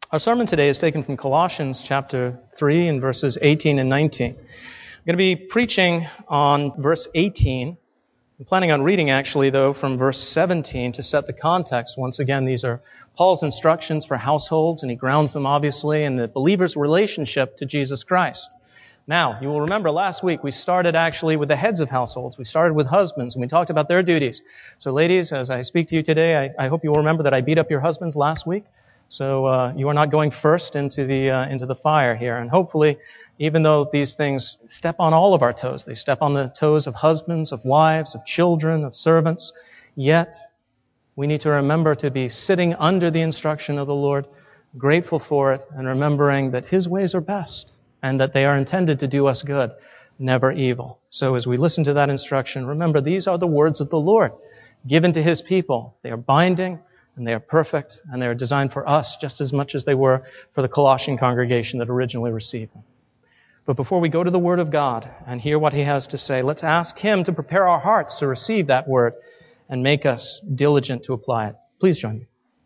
Our sermon today is taken from Colossians chapter 3 and verses 18 and 19. I'm going to be preaching on verse 18. I'm planning on reading actually, though, from verse 17 to set the context. Once again, these are Paul's instructions for households, and he grounds them, obviously, in the believer's relationship to Jesus Christ. Now, you will remember last week we started actually with the heads of households. We started with husbands, and we talked about their duties. So ladies, as I speak to you today, I hope you will remember that I beat up your husbands last week. So you are not going first into the fire here. And hopefully, even though these things step on all of our toes, they step on the toes of husbands, of wives, of children, of servants, yet we need to remember to be sitting under the instruction of the Lord, grateful for it, and remembering that His ways are best, and that they are intended to do us good, never evil. So as we listen to that instruction, remember these are the words of the Lord, given to His people. They are binding, and they are perfect, and they are designed for us just as much as they were for the Colossian congregation that originally received them. But before we go to the Word of God and hear what He has to say, let's ask Him to prepare our hearts to receive that Word and make us diligent to apply it. Please join me.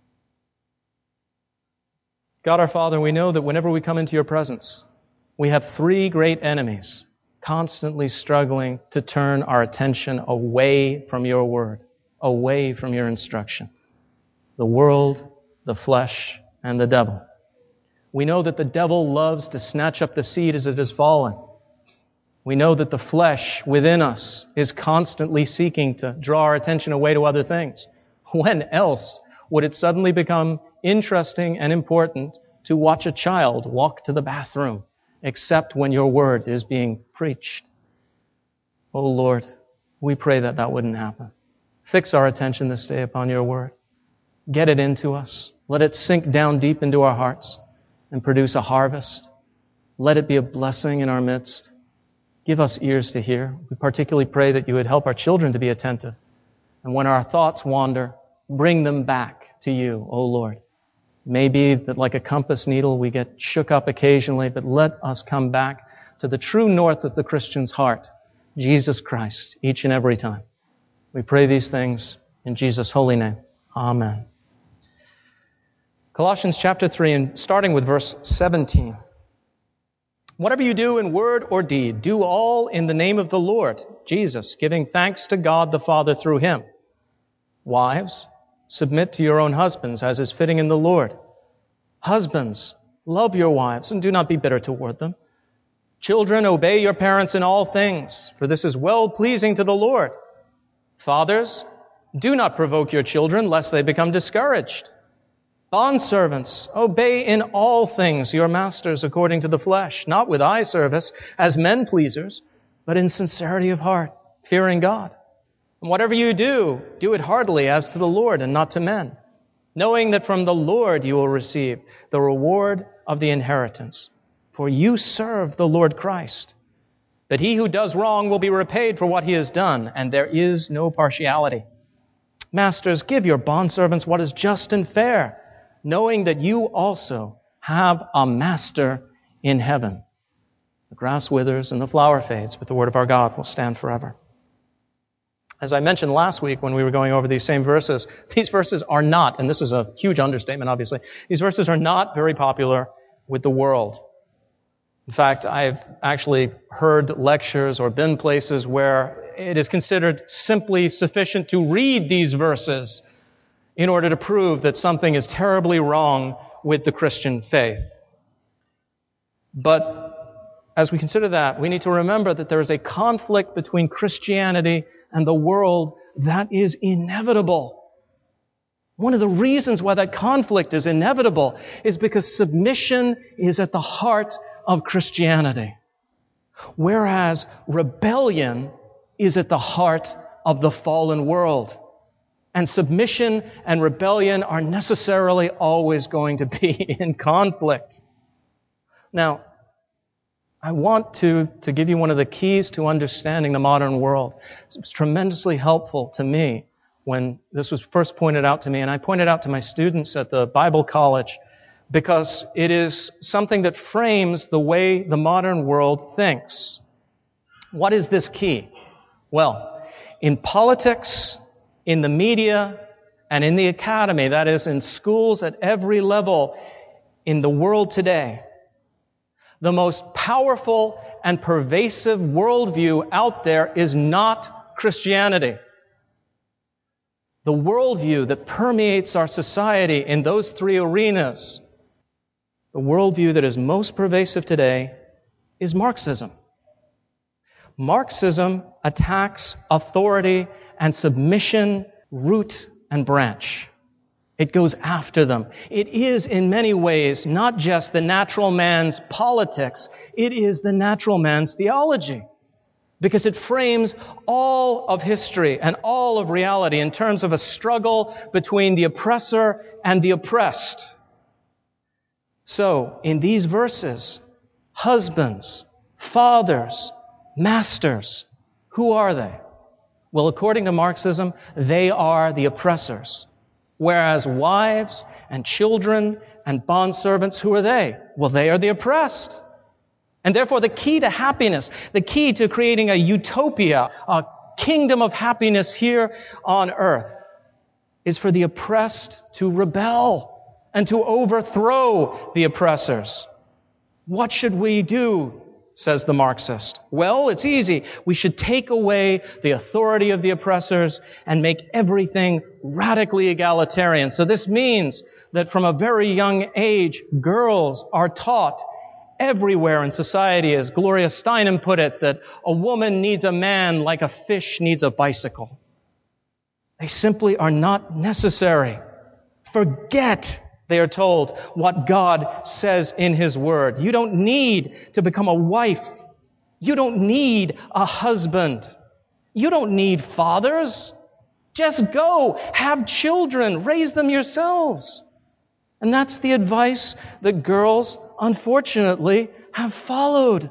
God our Father, we know that whenever we come into Your presence, we have three great enemies constantly struggling to turn our attention away from Your Word, away from Your instruction. The world, the flesh, and the devil. We know that the devil loves to snatch up the seed as it has fallen. We know that the flesh within us is constantly seeking to draw our attention away to other things. When else would it suddenly become interesting and important to watch a child walk to the bathroom, except when Your Word is being preached? Oh Lord, we pray that that wouldn't happen. Fix our attention this day upon Your Word. Get it into us. Let it sink down deep into our hearts and produce a harvest. Let it be a blessing in our midst. Give us ears to hear. We particularly pray that You would help our children to be attentive. And when our thoughts wander, bring them back to You, O Lord. Maybe that like a compass needle we get shook up occasionally, but let us come back to the true north of the Christian's heart, Jesus Christ, each and every time. We pray these things in Jesus' holy name. Amen. Colossians chapter 3, and starting with verse 17. Whatever you do in word or deed, do all in the name of the Lord, Jesus, giving thanks to God the Father through Him. Wives, submit to your own husbands as is fitting in the Lord. Husbands, love your wives and do not be bitter toward them. Children, obey your parents in all things, for this is well-pleasing to the Lord. Fathers, do not provoke your children, lest they become discouraged. Bondservants, obey in all things your masters according to the flesh, not with eye service as men pleasers, but in sincerity of heart, fearing God. And whatever you do, do it heartily as to the Lord and not to men, knowing that from the Lord you will receive the reward of the inheritance. For you serve the Lord Christ. But he who does wrong will be repaid for what he has done, and there is no partiality. Masters, give your bondservants what is just and fair, knowing that you also have a master in heaven. The grass withers and the flower fades, but the word of our God will stand forever. As I mentioned last week when we were going over these same verses, these verses are not, and this is a huge understatement obviously, these verses are not very popular with the world. In fact, I've actually heard lectures or been places where it is considered simply sufficient to read these verses in order to prove that something is terribly wrong with the Christian faith. But as we consider that, we need to remember that there is a conflict between Christianity and the world that is inevitable. One of the reasons why that conflict is inevitable is because submission is at the heart of Christianity, whereas rebellion is at the heart of the fallen world. And submission and rebellion are necessarily always going to be in conflict. Now, I want to give you one of the keys to understanding the modern world. It was tremendously helpful to me when this was first pointed out to me, and I pointed out to my students at the Bible college, because it is something that frames the way the modern world thinks. What is this key? Well, in politics, in the media, and in the academy, that is, in schools at every level, in the world today, the most powerful and pervasive worldview out there is not Christianity. The worldview that permeates our society in those three arenas, the worldview that is most pervasive today is Marxism. Marxism attacks authority and submission, root and branch. It goes after them. It is, in many ways, not just the natural man's politics, it is the natural man's theology. Because it frames all of history and all of reality in terms of a struggle between the oppressor and the oppressed. So, in these verses, husbands, fathers, masters, who are they? Well, according to Marxism, they are the oppressors. Whereas wives and children and bondservants, who are they? Well, they are the oppressed. And therefore, the key to happiness, the key to creating a utopia, a kingdom of happiness here on earth, is for the oppressed to rebel and to overthrow the oppressors. What should we do, says the Marxist? Well, it's easy. We should take away the authority of the oppressors and make everything radically egalitarian. So this means that from a very young age, girls are taught everywhere in society, as Gloria Steinem put it, that a woman needs a man like a fish needs a bicycle. They simply are not necessary. Forget, they are told, what God says in His Word. You don't need to become a wife. You don't need a husband. You don't need fathers. Just go, have children, raise them yourselves. And that's the advice that girls, unfortunately, have followed.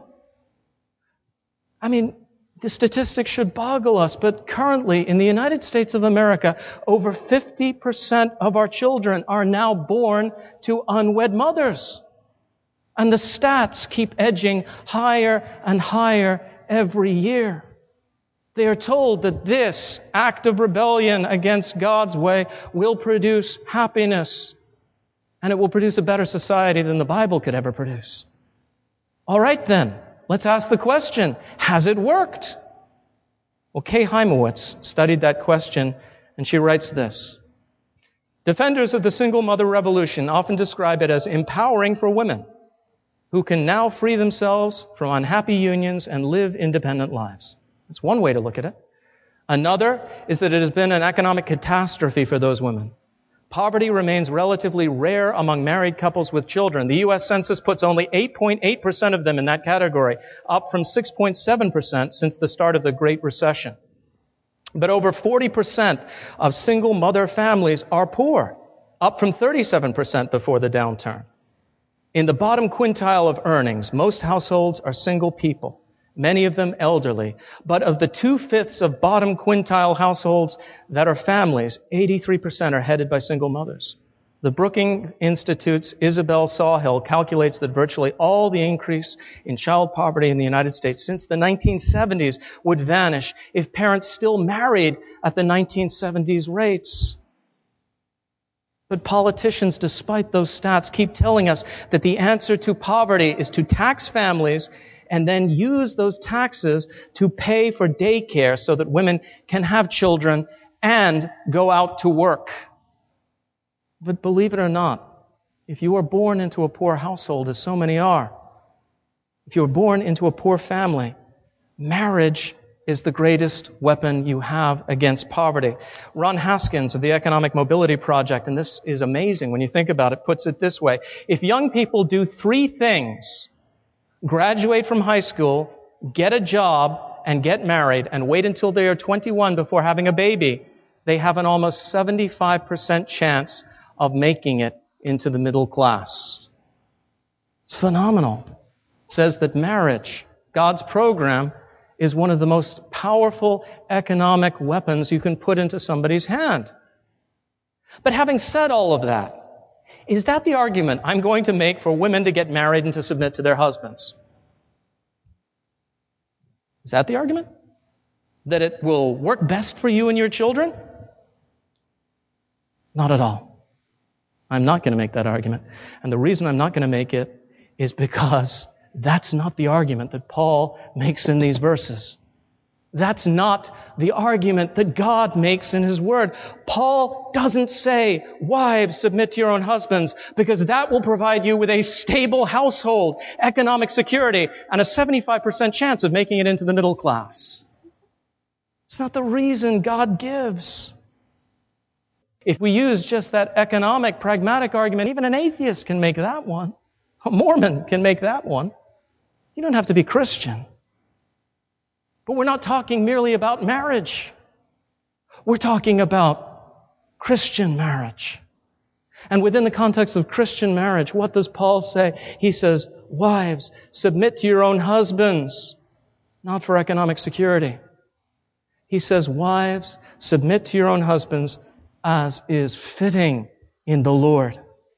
I mean, the statistics should boggle us, but currently in the United States of America, over 50% of our children are now born to unwed mothers. And the stats keep edging higher and higher every year. They are told that this act of rebellion against God's way will produce happiness. And it will produce a better society than the Bible could ever produce. All right then, let's ask the question, has it worked? Well, Kay Heimowitz studied that question, and she writes this. Defenders of the single mother revolution often describe it as empowering for women who can now free themselves from unhappy unions and live independent lives. That's one way to look at it. Another is that it has been an economic catastrophe for those women. Poverty remains relatively rare among married couples with children. The U.S. Census puts only 8.8% of them in that category, up from 6.7% since the start of the Great Recession. But over 40% of single mother families are poor, up from 37% before the downturn. In the bottom quintile of earnings, most households are single people, many of them elderly. But of the 2/5 of bottom quintile households that are families, 83% are headed by single mothers. The Brookings Institute's Isabel Sawhill calculates that virtually all the increase in child poverty in the United States since the 1970s would vanish if parents still married at the 1970s rates. But politicians, despite those stats, keep telling us that the answer to poverty is to tax families and then use those taxes to pay for daycare so that women can have children and go out to work. But believe it or not, if you are born into a poor household, as so many are, if you are born into a poor family, marriage is the greatest weapon you have against poverty. Ron Haskins of the Economic Mobility Project, and this is amazing when you think about it, puts it this way. If young people do 3 things, graduate from high school, get a job, and get married, and wait until they are 21 before having a baby, they have an almost 75% chance of making it into the middle class. It's phenomenal. It says that marriage, God's program, is one of the most powerful economic weapons you can put into somebody's hand. But having said all of that, is that the argument I'm going to make for women to get married and to submit to their husbands? Is that the argument? That it will work best for you and your children? Not at all. I'm not going to make that argument. And the reason I'm not going to make it is because that's not the argument that Paul makes in these verses. That's not the argument that God makes in His Word. Paul doesn't say, wives, submit to your own husbands, because that will provide you with a stable household, economic security, and a 75% chance of making it into the middle class. It's not the reason God gives. If we use just that economic, pragmatic argument, even an atheist can make that one. A Mormon can make that one. You don't have to be Christian. But we're not talking merely about marriage. We're talking about Christian marriage. And within the context of Christian marriage, what does Paul say? He says, wives, submit to your own husbands, not for economic security. He says, wives, submit to your own husbands as is fitting in the Lord.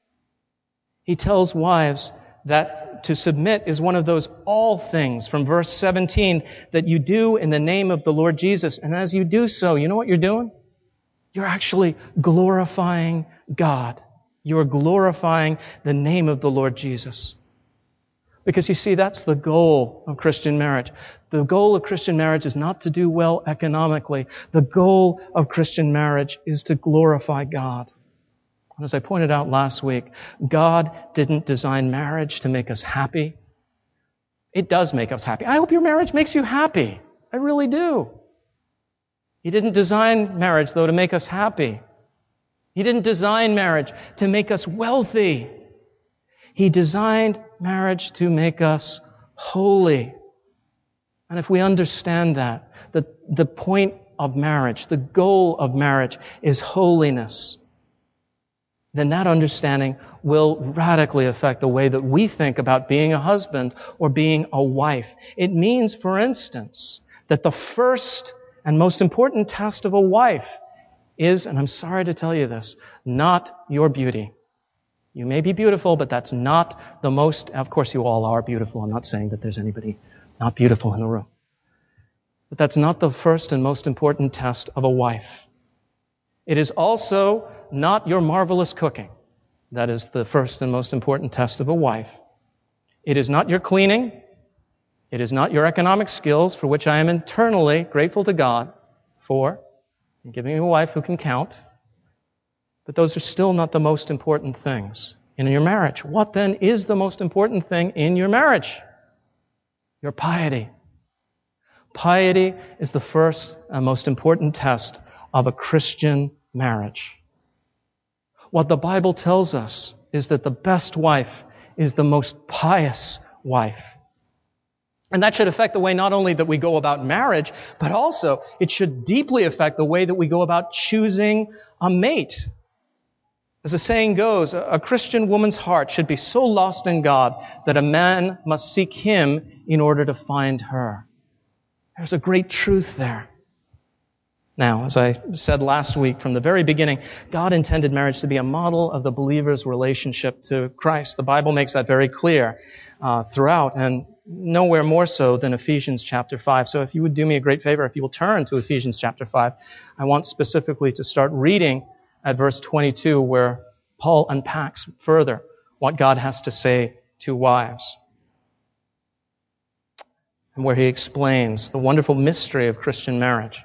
He tells wives that to submit is one of those all things from verse 17 that you do in the name of the Lord Jesus. And as you do so, you know what you're doing? You're actually glorifying God. You're glorifying the name of the Lord Jesus. Because you see, that's the goal of Christian marriage. The goal of Christian marriage is not to do well economically. The goal of Christian marriage is to glorify God. As I pointed out last week, God didn't design marriage to make us happy. It does make us happy. I hope your marriage makes you happy. I really do. He didn't design marriage, though, to make us happy. He didn't design marriage to make us wealthy. He designed marriage to make us holy. And if we understand that, the point of marriage, the goal of marriage is holiness, then that understanding will radically affect the way that we think about being a husband or being a wife. It means, for instance, that the first and most important test of a wife is, and I'm sorry to tell you this, not your beauty. You may be beautiful, but that's not the most, of course you all are beautiful. I'm not saying that there's anybody not beautiful in the room. But that's not the first and most important test of a wife. It is also not your marvelous cooking. That is the first and most important test of a wife. It is not your cleaning. It is not your economic skills, for which I am eternally grateful to God for giving me a wife who can count. But those are still not the most important things in your marriage. What then is the most important thing in your marriage? Your piety. Piety is the first and most important test of a Christian marriage. What the Bible tells us is that the best wife is the most pious wife. And that should affect the way not only that we go about marriage, but also it should deeply affect the way that we go about choosing a mate. As the saying goes, a Christian woman's heart should be so lost in God that a man must seek Him in order to find her. There's a great truth there. Now, as I said last week, from the very beginning, God intended marriage to be a model of the believer's relationship to Christ. The Bible makes that very clear throughout, and nowhere more so than Ephesians chapter 5. So if you would do me a great favor, if you will turn to Ephesians chapter 5, I want specifically to start reading at verse 22, where Paul unpacks further what God has to say to wives, and where he explains the wonderful mystery of Christian marriage.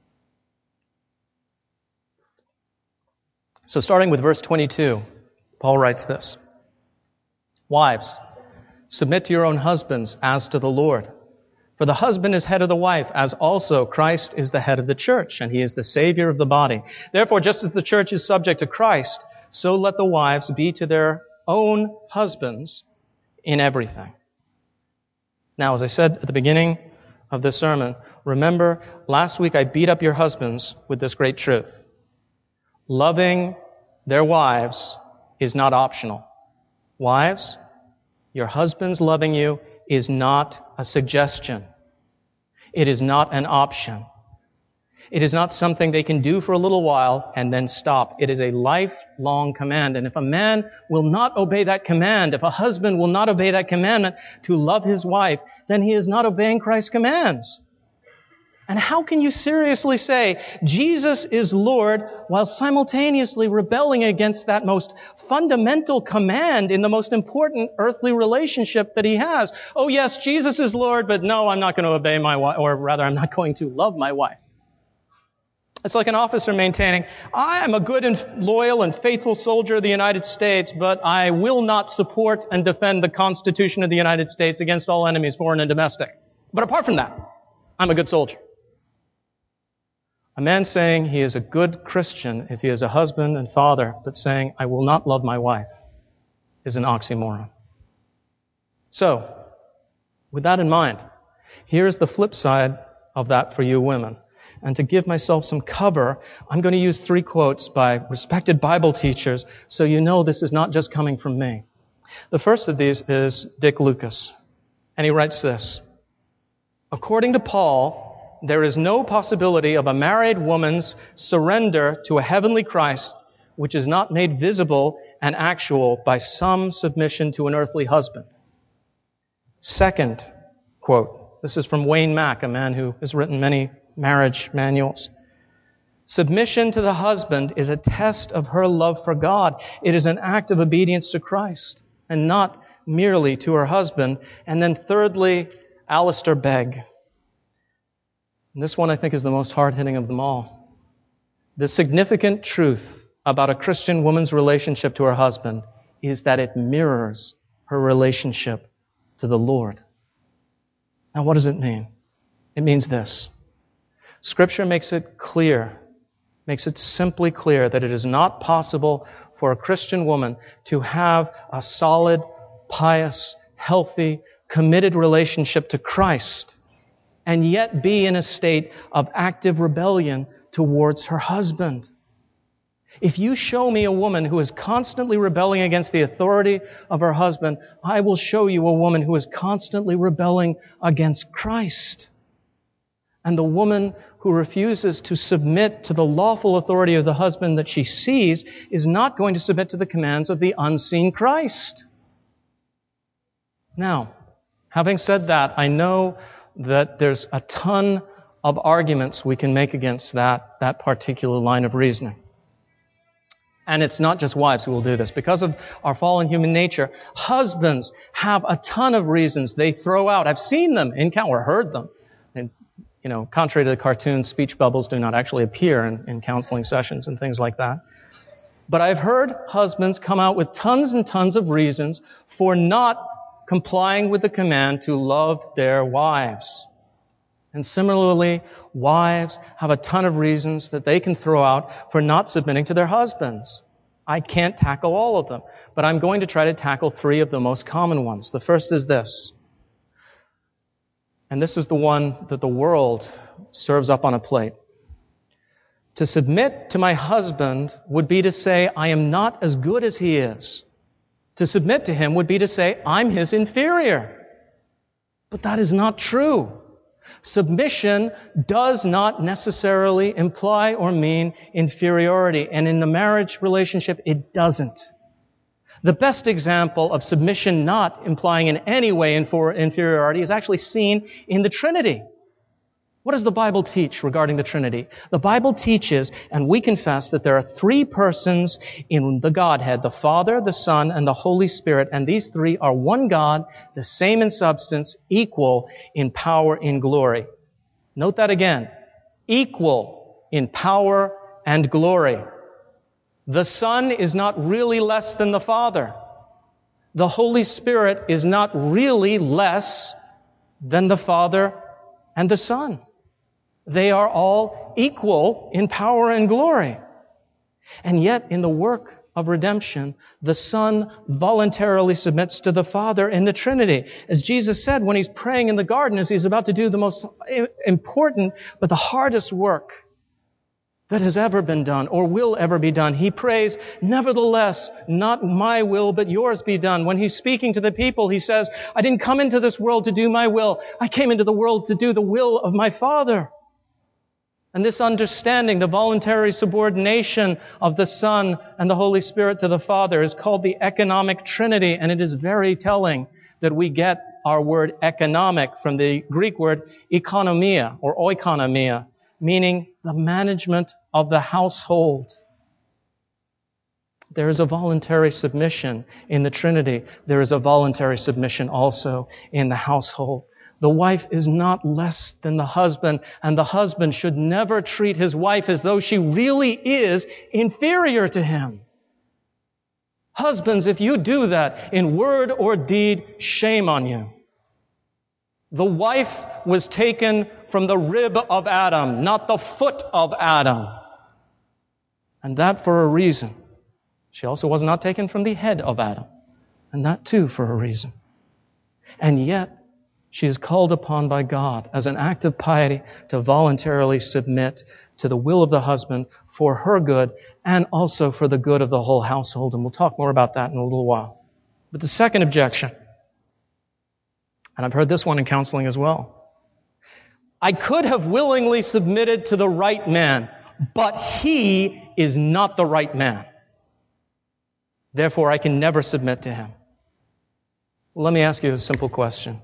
So starting with verse 22, Paul writes this: Wives, submit to your own husbands as to the Lord. For the husband is head of the wife, as also Christ is the head of the church, and He is the Savior of the body. Therefore, just as the church is subject to Christ, so let the wives be to their own husbands in everything. Now, as I said at the beginning of this sermon, remember, last week I beat up your husbands with this great truth. Loving their wives is not optional. Wives, your husband's loving you is not a suggestion. It is not an option. It is not something they can do for a little while and then stop. It is a lifelong command. And if a man will not obey that command, if a husband will not obey that commandment to love his wife, then he is not obeying Christ's commands. And how can you seriously say Jesus is Lord while simultaneously rebelling against that most fundamental command in the most important earthly relationship that he has? Oh yes, Jesus is Lord, but no, I'm not going to obey my wife, or rather, I'm not going to love my wife. It's like an officer maintaining, I am a good and loyal and faithful soldier of the United States, but I will not support and defend the Constitution of the United States against all enemies, foreign and domestic. But apart from that, I'm a good soldier. A man saying he is a good Christian if he is a husband and father, but saying, I will not love my wife, is an oxymoron. So, with that in mind, here is the flip side of that for you women. And to give myself some cover, I'm going to use 3 quotes by respected Bible teachers so you know this is not just coming from me. The first of these is Dick Lucas. And he writes this, according to Paul, there is no possibility of a married woman's surrender to a heavenly Christ which is not made visible and actual by some submission to an earthly husband. Second quote, this is from Wayne Mack, a man who has written many marriage manuals. Submission to the husband is a test of her love for God. It is an act of obedience to Christ and not merely to her husband. And then thirdly, Alistair Begg. And this one I think is the most hard-hitting of them all. The significant truth about a Christian woman's relationship to her husband is that it mirrors her relationship to the Lord. Now what does it mean? It means this. Scripture makes it clear, makes it simply clear that it is not possible for a Christian woman to have a solid, pious, healthy, committed relationship to Christ and yet be in a state of active rebellion towards her husband. If you show me a woman who is constantly rebelling against the authority of her husband, I will show you a woman who is constantly rebelling against Christ. And the woman who refuses to submit to the lawful authority of the husband that she sees is not going to submit to the commands of the unseen Christ. Now, having said that, I know that there's a ton of arguments we can make against that particular line of reasoning. And it's not just wives who will do this. Because of our fallen human nature, husbands have a ton of reasons they throw out. I've seen them or heard them. And, contrary to the cartoon, speech bubbles do not actually appear in counseling sessions and things like that. But I've heard husbands come out with tons and tons of reasons for not complying with the command to love their wives. And similarly, wives have a ton of reasons that they can throw out for not submitting to their husbands. I can't tackle all of them, but I'm going to try to tackle 3 of the most common ones. The first is this. And this is the one that the world serves up on a plate. To submit to my husband would be to say, I am not as good as he is. To submit to him would be to say, I'm his inferior. But that is not true. Submission does not necessarily imply or mean inferiority. And in the marriage relationship, it doesn't. The best example of submission not implying in any way inferiority is actually seen in the Trinity. What does the Bible teach regarding the Trinity? The Bible teaches, and we confess, that there are 3 persons in the Godhead, the Father, the Son, and the Holy Spirit, and these 3 are one God, the same in substance, equal in power, in glory. Note that again. Equal in power and glory. The Son is not really less than the Father. The Holy Spirit is not really less than the Father and the Son. They are all equal in power and glory. And yet, in the work of redemption, the Son voluntarily submits to the Father in the Trinity. As Jesus said when he's praying in the garden, as he's about to do the most important but the hardest work that has ever been done or will ever be done, he prays, nevertheless, not my will but yours be done. When he's speaking to the people, he says, I didn't come into this world to do my will. I came into the world to do the will of my Father. And this understanding, the voluntary subordination of the Son and the Holy Spirit to the Father, is called the economic Trinity, and it is very telling that we get our word economic from the Greek word economia or oikonomia, meaning the management of the household. There is a voluntary submission in the Trinity. There is a voluntary submission also in the household. The wife is not less than the husband, and the husband should never treat his wife as though she really is inferior to him. Husbands, if you do that in word or deed, shame on you. The wife was taken from the rib of Adam, not the foot of Adam. And that for a reason. She also was not taken from the head of Adam. And that too for a reason. And yet, she is called upon by God as an act of piety to voluntarily submit to the will of the husband for her good and also for the good of the whole household. And we'll talk more about that in a little while. But the second objection, and I've heard this one in counseling as well. I could have willingly submitted to the right man, but he is not the right man. Therefore, I can never submit to him. Well, let me ask you a simple question.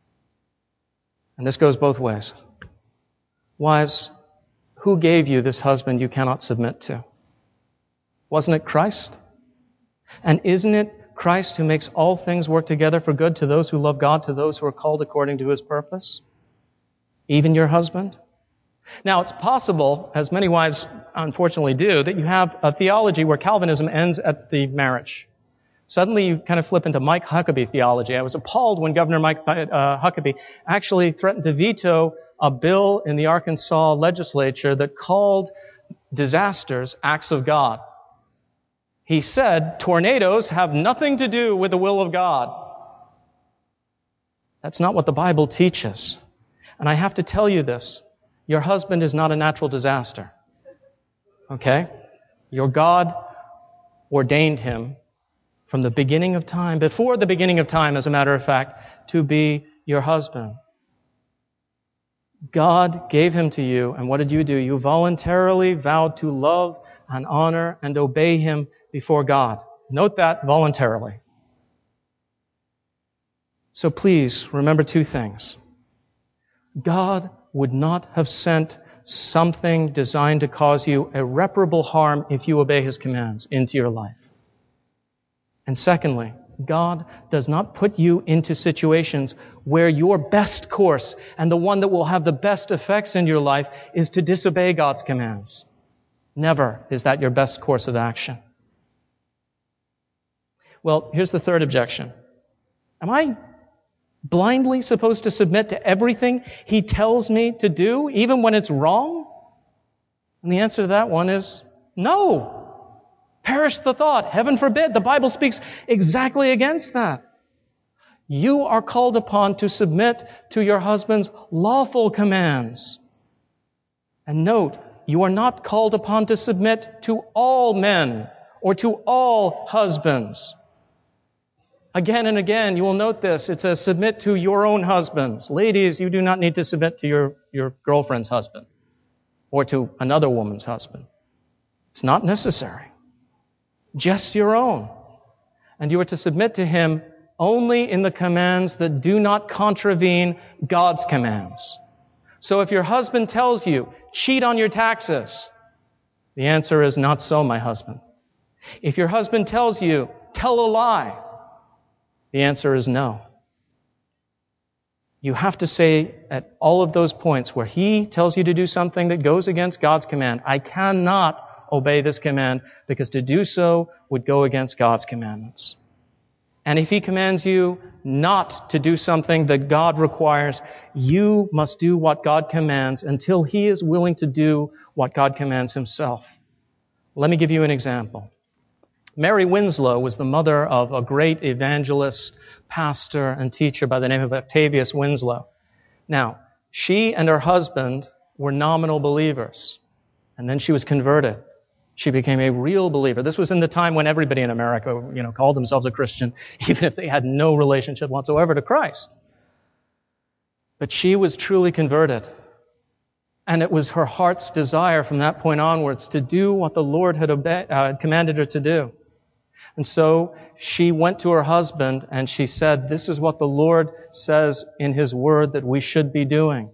And this goes both ways. Wives, who gave you this husband you cannot submit to? Wasn't it Christ? And isn't it Christ who makes all things work together for good to those who love God, to those who are called according to His purpose? Even your husband? Now, it's possible, as many wives unfortunately do, that you have a theology where Calvinism ends at the marriage. Suddenly you kind of flip into Mike Huckabee theology. I was appalled when Governor Mike Huckabee actually threatened to veto a bill in the Arkansas legislature that called disasters acts of God. He said, tornadoes have nothing to do with the will of God. That's not what the Bible teaches. And I have to tell you this. Your husband is not a natural disaster. Okay? Your God ordained him from the beginning of time, before the beginning of time, as a matter of fact, to be your husband. God gave him to you, and what did you do? You voluntarily vowed to love and honor and obey him before God. Note that, voluntarily. So please, remember two things. God would not have sent something designed to cause you irreparable harm if you obey His commands into your life. And secondly, God does not put you into situations where your best course and the one that will have the best effects in your life is to disobey God's commands. Never is that your best course of action. Well, here's the third objection. Am I blindly supposed to submit to everything He tells me to do, even when it's wrong? And the answer to that one is no. Perish the thought. Heaven forbid. The Bible speaks exactly against that. You are called upon to submit to your husband's lawful commands. And note, you are not called upon to submit to all men or to all husbands. Again and again, you will note this. It says submit to your own husbands. Ladies, you do not need to submit to your girlfriend's husband or to another woman's husband. It's not necessary. Just your own. And you are to submit to him only in the commands that do not contravene God's commands. So if your husband tells you, cheat on your taxes, the answer is not so, my husband. If your husband tells you, tell a lie, the answer is no. You have to say at all of those points where he tells you to do something that goes against God's command, I cannot obey this command, because to do so would go against God's commandments. And if He commands you not to do something that God requires, you must do what God commands until He is willing to do what God commands Himself. Let me give you an example. Mary Winslow was the mother of a great evangelist, pastor, and teacher by the name of Octavius Winslow. Now, she and her husband were nominal believers, and then she was converted. She became a real believer. This was in the time when everybody in America, called themselves a Christian, even if they had no relationship whatsoever to Christ. But she was truly converted. And it was her heart's desire from that point onwards to do what the Lord had commanded her to do. And so she went to her husband and she said, this is what the Lord says in His Word that we should be doing.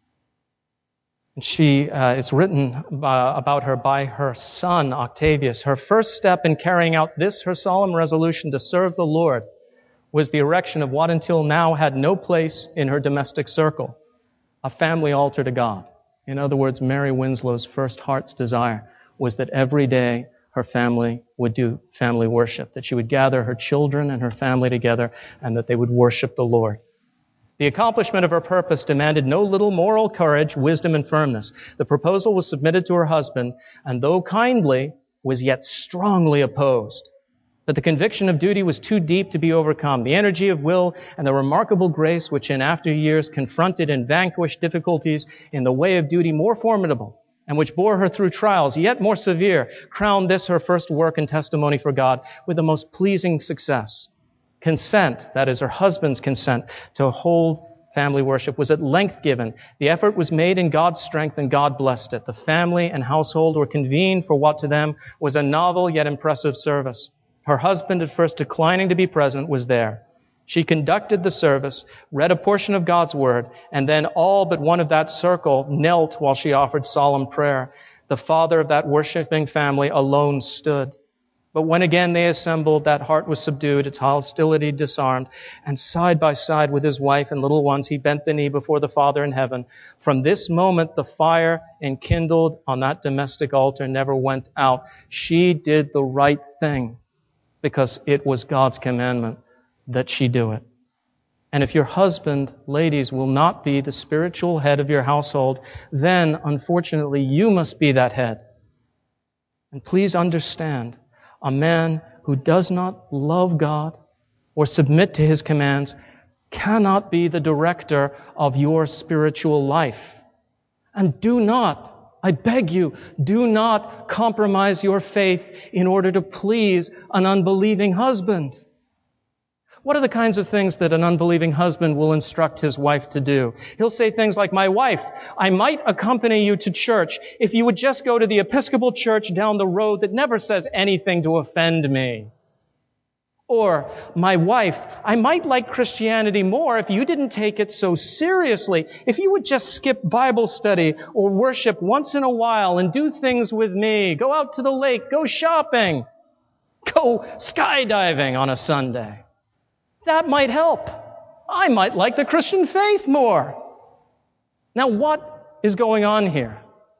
And it's written about her by her son, Octavius. Her first step in carrying out this, her solemn resolution to serve the Lord, was the erection of what until now had no place in her domestic circle, a family altar to God. In other words, Mary Winslow's first heart's desire was that every day her family would do family worship, that she would gather her children and her family together and that they would worship the Lord. The accomplishment of her purpose demanded no little moral courage, wisdom, and firmness. The proposal was submitted to her husband, and though kindly, was yet strongly opposed. But the conviction of duty was too deep to be overcome. The energy of will and the remarkable grace which in after years confronted and vanquished difficulties in the way of duty more formidable, and which bore her through trials yet more severe, crowned this her first work and testimony for God with the most pleasing success. Consent, that is her husband's consent, to hold family worship was at length given. The effort was made in God's strength and God blessed it. The family and household were convened for what to them was a novel yet impressive service. Her husband, at first declining to be present, was there. She conducted the service, read a portion of God's Word, and then all but one of that circle knelt while she offered solemn prayer. The father of that worshiping family alone stood. But when again they assembled, that heart was subdued, its hostility disarmed, and side by side with his wife and little ones, he bent the knee before the Father in heaven. From this moment, the fire enkindled on that domestic altar never went out. She did the right thing because it was God's commandment that she do it. And if your husband, ladies, will not be the spiritual head of your household, then, unfortunately, you must be that head. And please understand, a man who does not love God or submit to His commands cannot be the director of your spiritual life. And do not, I beg you, do not compromise your faith in order to please an unbelieving husband. What are the kinds of things that an unbelieving husband will instruct his wife to do? He'll say things like, my wife, I might accompany you to church if you would just go to the Episcopal church down the road that never says anything to offend me. Or, my wife, I might like Christianity more if you didn't take it so seriously. If you would just skip Bible study or worship once in a while and do things with me. Go out to the lake, go shopping, go skydiving on a Sunday. That might help. I might like the Christian faith more. Now, what is going on here?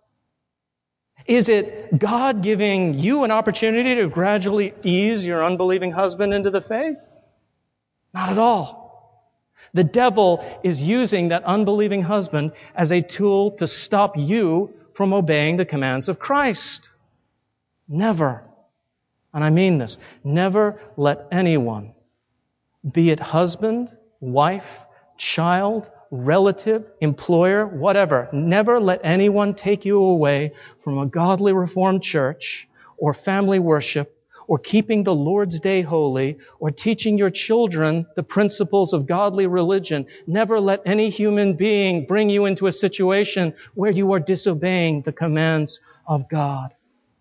Is it God giving you an opportunity to gradually ease your unbelieving husband into the faith? Not at all. The devil is using that unbelieving husband as a tool to stop you from obeying the commands of Christ. Never, and I mean this, never let anyone, be it husband, wife, child, relative, employer, whatever, never let anyone take you away from a godly Reformed church or family worship or keeping the Lord's Day holy or teaching your children the principles of godly religion. Never let any human being bring you into a situation where you are disobeying the commands of God.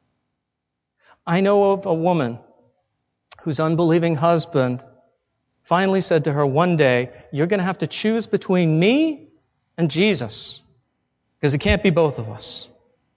I know of a woman whose unbelieving husband finally said to her one day, you're going to have to choose between me and Jesus, because it can't be both of us.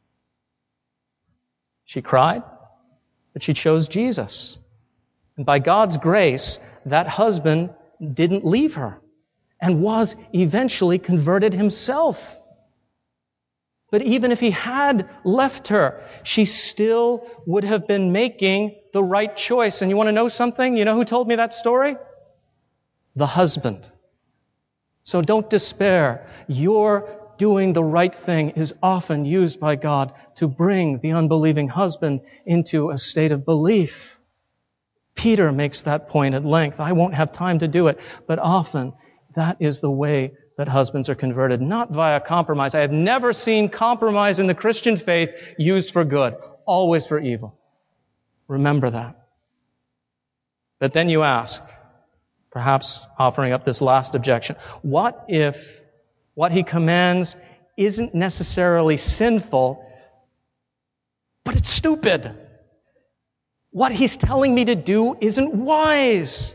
She cried, but she chose Jesus. And by God's grace, that husband didn't leave her and was eventually converted himself. But even if he had left her, she still would have been making the right choice. And you want to know something? You know who told me that story? The husband. So don't despair. Your doing the right thing is often used by God to bring the unbelieving husband into a state of belief. Peter makes that point at length. I won't have time to do it, but often that is the way that husbands are converted, not via compromise. I have never seen compromise in the Christian faith used for good, always for evil. Remember that. But then you ask, perhaps offering up this last objection, what if what he commands isn't necessarily sinful, but it's stupid. What he's telling me to do isn't wise.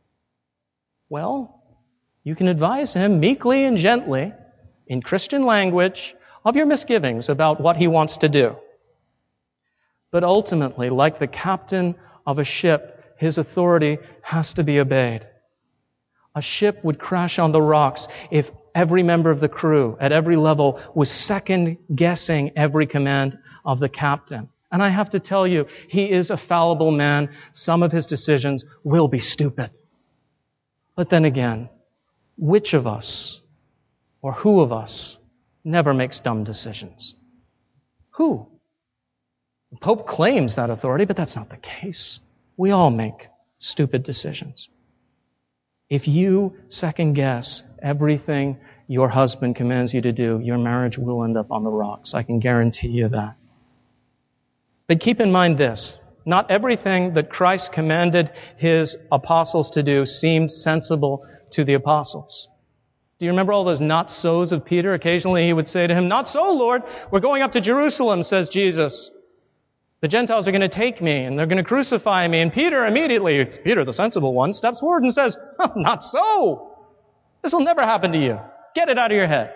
Well, you can advise him meekly and gently, in Christian language, of your misgivings about what he wants to do. But ultimately, like the captain of a ship, his authority has to be obeyed. A ship would crash on the rocks if every member of the crew at every level was second-guessing every command of the captain. And I have to tell you, he is a fallible man. Some of his decisions will be stupid. But then again, which of us, or who of us, never makes dumb decisions? Who? The Pope claims that authority, but that's not the case. We all make stupid decisions. If you second-guess everything your husband commands you to do, your marriage will end up on the rocks. I can guarantee you that. But keep in mind this. Not everything that Christ commanded his apostles to do seemed sensible to the apostles. Do you remember all those not-sos of Peter? Occasionally he would say to him, "Not so, Lord. We're going up to Jerusalem," says Jesus. "The Gentiles are going to take me, and they're going to crucify me." And Peter immediately, Peter, the sensible one, steps forward and says, "Oh, not so. This will never happen to you. Get it out of your head."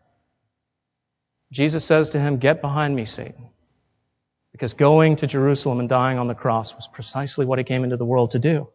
Jesus says to him, "Get behind me, Satan." Because going to Jerusalem and dying on the cross was precisely what he came into the world to do.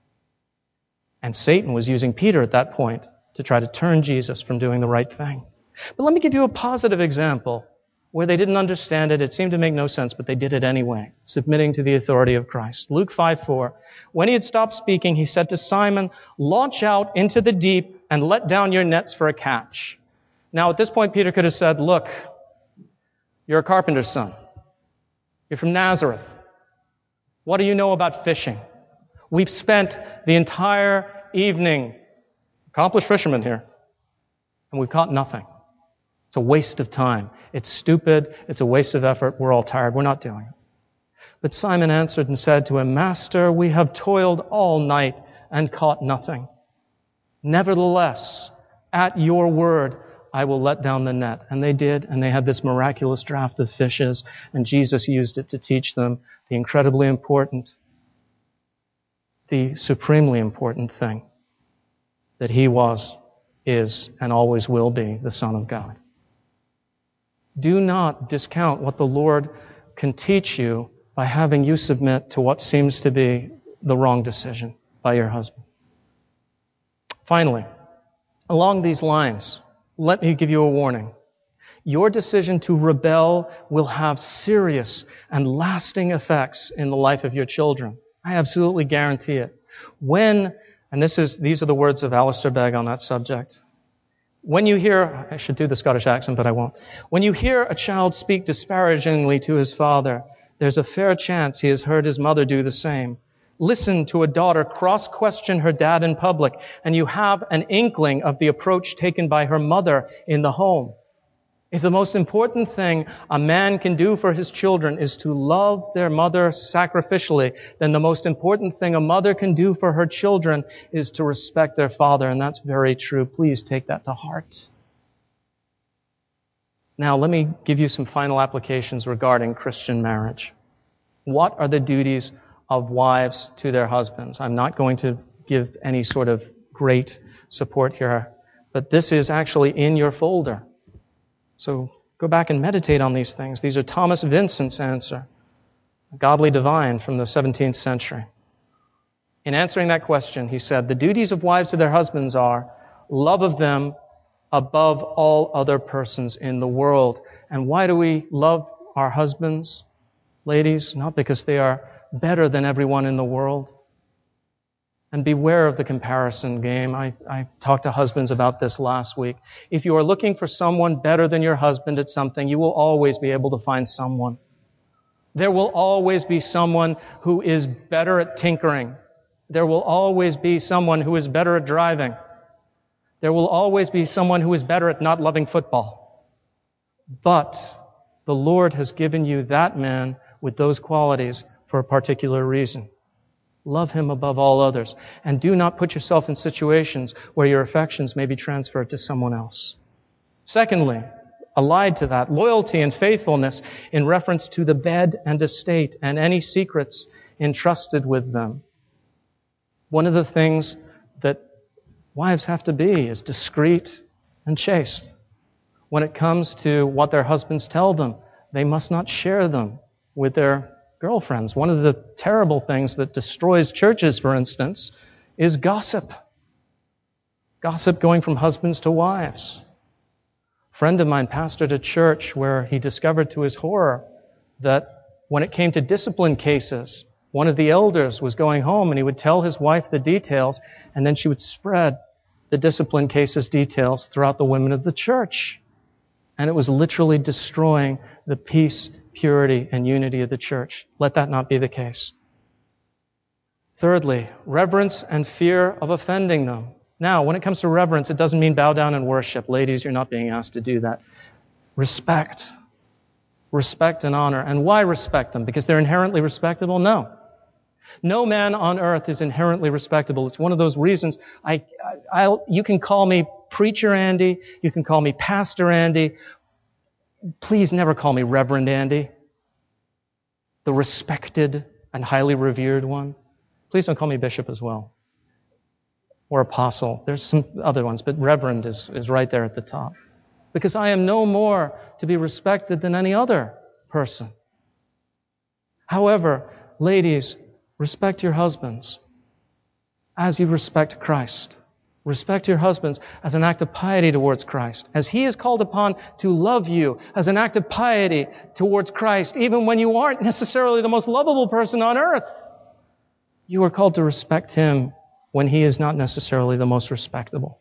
And Satan was using Peter at that point to try to turn Jesus from doing the right thing. But let me give you a positive example where they didn't understand it. It seemed to make no sense, but they did it anyway, submitting to the authority of Christ. Luke 5:4. When he had stopped speaking, he said to Simon, "Launch out into the deep and let down your nets for a catch." Now, at this point, Peter could have said, "Look, you're a carpenter's son. You're from Nazareth. What do you know about fishing? We've spent the entire evening, accomplished fishermen here, and we've caught nothing. It's a waste of time. It's stupid. It's a waste of effort. We're all tired. We're not doing it." But Simon answered and said to him, "Master, we have toiled all night and caught nothing. Nevertheless, at your word, I will let down the net." And they did, and they had this miraculous draft of fishes, and Jesus used it to teach them the incredibly important, the supremely important thing, that he was, is, and always will be the Son of God. Do not discount what the Lord can teach you by having you submit to what seems to be the wrong decision by your husband. Finally, along these lines, let me give you a warning. Your decision to rebel will have serious and lasting effects in the life of your children. I absolutely guarantee it. These are the words of Alistair Begg on that subject. When you hear, I should do the Scottish accent, but I won't. When you hear a child speak disparagingly to his father, there's a fair chance he has heard his mother do the same. Listen to a daughter cross-question her dad in public, and you have an inkling of the approach taken by her mother in the home. If the most important thing a man can do for his children is to love their mother sacrificially, then the most important thing a mother can do for her children is to respect their father, and that's very true. Please take that to heart. Now, let me give you some final applications regarding Christian marriage. What are the duties of wives to their husbands? I'm not going to give any sort of great support here, but this is actually in your folder. So go back and meditate on these things. These are Thomas Vincent's answer, a godly divine from the 17th century. In answering that question, he said, the duties of wives to their husbands are love of them above all other persons in the world. And why do we love our husbands, ladies? Not because they are better than everyone in the world. And beware of the comparison game. I talked to husbands about this last week. If you are looking for someone better than your husband at something, you will always be able to find someone. There will always be someone who is better at tinkering. There will always be someone who is better at driving. There will always be someone who is better at not loving football. But the Lord has given you that man with those qualities for a particular reason. Love him above all others. And do not put yourself in situations where your affections may be transferred to someone else. Secondly, allied to that, loyalty and faithfulness in reference to the bed and estate and any secrets entrusted with them. One of the things that wives have to be is discreet and chaste. When it comes to what their husbands tell them, they must not share them with their girlfriends. One of the terrible things that destroys churches, for instance, is gossip. Gossip going from husbands to wives. A friend of mine pastored a church where he discovered to his horror that when it came to discipline cases, one of the elders was going home and he would tell his wife the details, and then she would spread the discipline cases details throughout the women of the church. And it was literally destroying the peace, purity, and unity of the church. Let that not be the case. Thirdly, reverence and fear of offending them. Now, when it comes to reverence, it doesn't mean bow down and worship. Ladies, you're not being asked to do that. Respect. Respect and honor. And why respect them? Because they're inherently respectable? No. No man on earth is inherently respectable. It's one of those reasons you can call me Preacher Andy. You can call me Pastor Andy. Please never call me Reverend Andy, the respected and highly revered one. Please don't call me Bishop as well, or Apostle. There's some other ones, but Reverend is right there at the top. Because I am no more to be respected than any other person. However, ladies, respect your husbands as you respect Christ. Respect your husbands as an act of piety towards Christ, as He is called upon to love you as an act of piety towards Christ, even when you aren't necessarily the most lovable person on earth. You are called to respect Him when He is not necessarily the most respectable.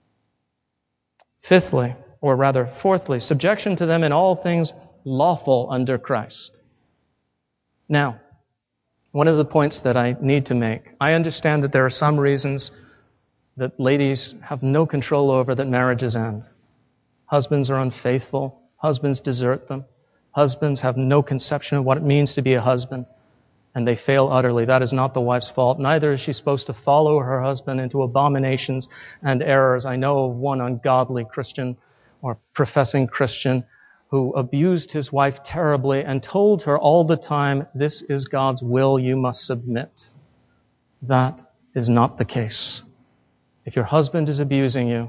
Fourthly, subjection to them in all things lawful under Christ. Now, one of the points that I need to make, I understand that there are some reasons that ladies have no control over that marriages end. Husbands are unfaithful. Husbands desert them. Husbands have no conception of what it means to be a husband, and they fail utterly. That is not the wife's fault. Neither is she supposed to follow her husband into abominations and errors. I know of one ungodly Christian or professing Christian who abused his wife terribly and told her all the time, "This is God's will, you must submit." That is not the case. If your husband is abusing you,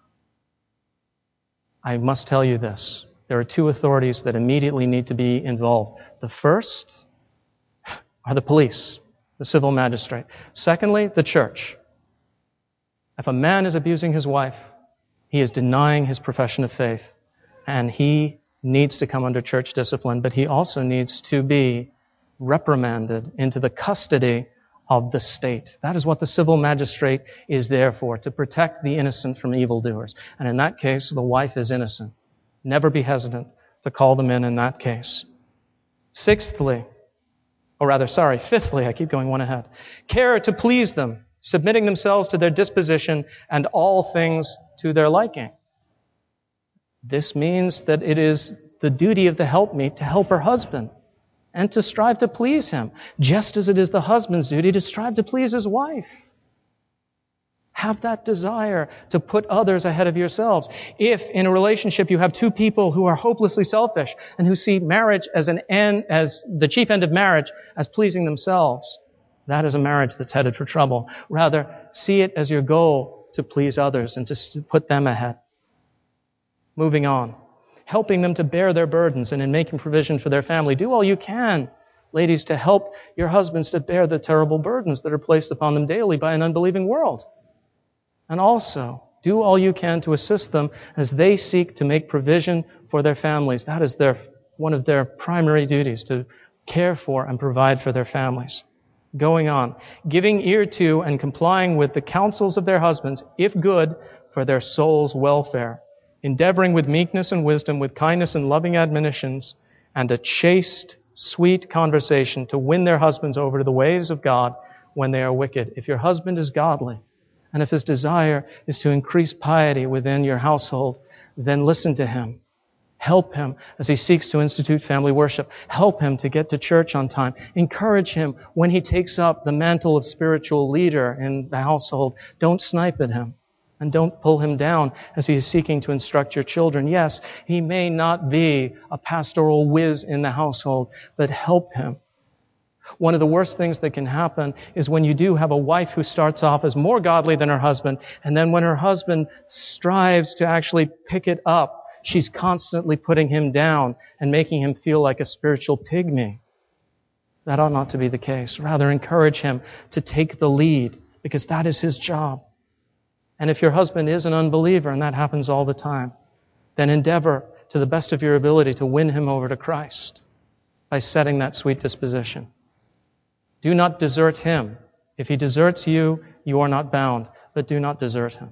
I must tell you this. There are two authorities that immediately need to be involved. The first are the police, the civil magistrate. Secondly, the church. If a man is abusing his wife, he is denying his profession of faith, and he needs to come under church discipline, but he also needs to be reprimanded into the custody of the state. That is what the civil magistrate is there for, to protect the innocent from evildoers. And in that case, the wife is innocent. Never be hesitant to call them in that case. Fifthly, I keep going one ahead. Care to please them, submitting themselves to their disposition and all things to their liking. This means that it is the duty of the helpmeet to help her husband and to strive to please him, just as it is the husband's duty to strive to please his wife. Have that desire to put others ahead of yourselves. If in a relationship you have two people who are hopelessly selfish and who see marriage as the chief end of marriage as pleasing themselves, that is a marriage that's headed for trouble. Rather, see it as your goal to please others and to put them ahead. Moving on. Helping them to bear their burdens and in making provision for their family. Do all you can, ladies, to help your husbands to bear the terrible burdens that are placed upon them daily by an unbelieving world. And also, do all you can to assist them as they seek to make provision for their families. That is one of their primary duties, to care for and provide for their families. Going on. Giving ear to and complying with the counsels of their husbands, if good, for their soul's welfare. Endeavoring with meekness and wisdom, with kindness and loving admonitions, and a chaste, sweet conversation to win their husbands over to the ways of God when they are wicked. If your husband is godly, and if his desire is to increase piety within your household, then listen to him. Help him as he seeks to institute family worship. Help him to get to church on time. Encourage him when he takes up the mantle of spiritual leader in the household. Don't snipe at him. And don't pull him down as he is seeking to instruct your children. Yes, he may not be a pastoral whiz in the household, but help him. One of the worst things that can happen is when you do have a wife who starts off as more godly than her husband, and then when her husband strives to actually pick it up, she's constantly putting him down and making him feel like a spiritual pygmy. That ought not to be the case. Rather, encourage him to take the lead, because that is his job. And if your husband is an unbeliever, and that happens all the time, then endeavor to the best of your ability to win him over to Christ by setting that sweet disposition. Do not desert him. If he deserts you, you are not bound, but do not desert him.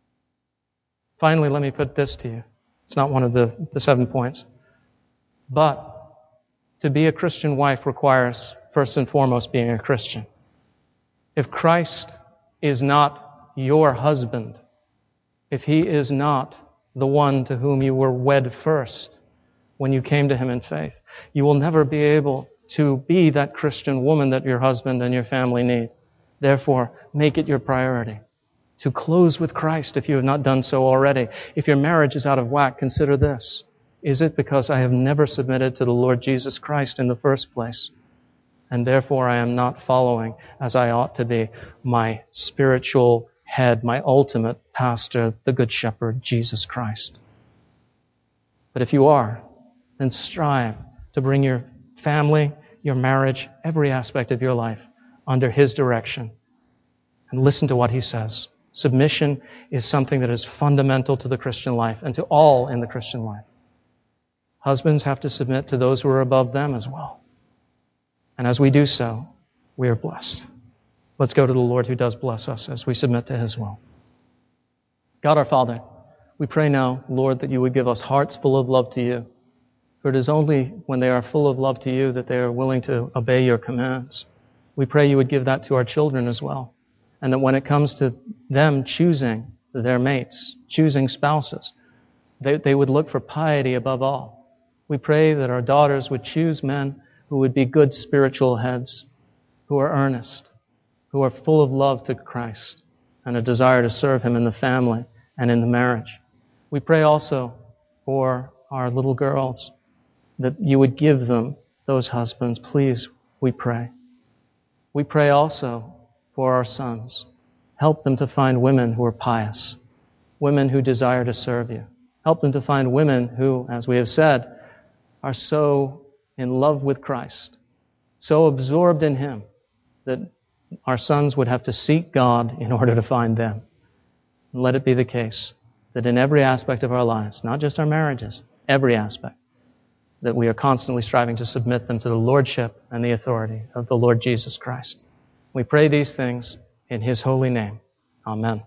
Finally, let me put this to you. It's not one of the 7 points. But to be a Christian wife requires, first and foremost, being a Christian. If Christ is not your husband, if he is not the one to whom you were wed first when you came to him in faith, you will never be able to be that Christian woman that your husband and your family need. Therefore, make it your priority to close with Christ if you have not done so already. If your marriage is out of whack, consider this. Is it because I have never submitted to the Lord Jesus Christ in the first place? And therefore I am not following as I ought to be my spiritual head, my ultimate pastor, the Good Shepherd, Jesus Christ. But if you are, then strive to bring your family, your marriage, every aspect of your life under his direction. And listen to what he says. Submission is something that is fundamental to the Christian life and to all in the Christian life. Husbands have to submit to those who are above them as well. And as we do so, we are blessed. Let's go to the Lord who does bless us as we submit to his will. God our Father, we pray now, Lord, that you would give us hearts full of love to you. For it is only when they are full of love to you that they are willing to obey your commands. We pray you would give that to our children as well. And that when it comes to them choosing their mates, choosing spouses, they would look for piety above all. We pray that our daughters would choose men who would be good spiritual heads, who are earnest, who are full of love to Christ and a desire to serve him in the family and in the marriage. We pray also for our little girls that you would give them those husbands. Please, we pray. We pray also for our sons. Help them to find women who are pious, women who desire to serve you. Help them to find women who, as we have said, are so in love with Christ, so absorbed in him, that our sons would have to seek God in order to find them. And let it be the case that in every aspect of our lives, not just our marriages, every aspect, that we are constantly striving to submit them to the lordship and the authority of the Lord Jesus Christ. We pray these things in his holy name. Amen.